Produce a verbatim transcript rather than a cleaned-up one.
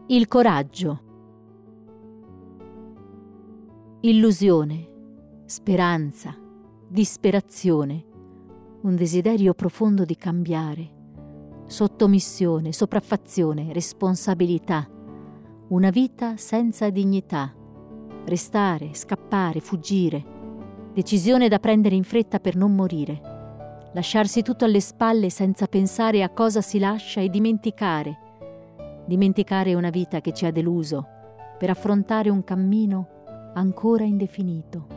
Il coraggio. Illusione, speranza, disperazione, un desiderio profondo di cambiare, sottomissione, sopraffazione, responsabilità, una vita senza dignità, restare, scappare, fuggire, decisione da prendere in fretta per non morire, lasciarsi tutto alle spalle senza pensare a cosa si lascia e dimenticare, dimenticare una vita che ci ha deluso per affrontare un cammino ancora indefinito.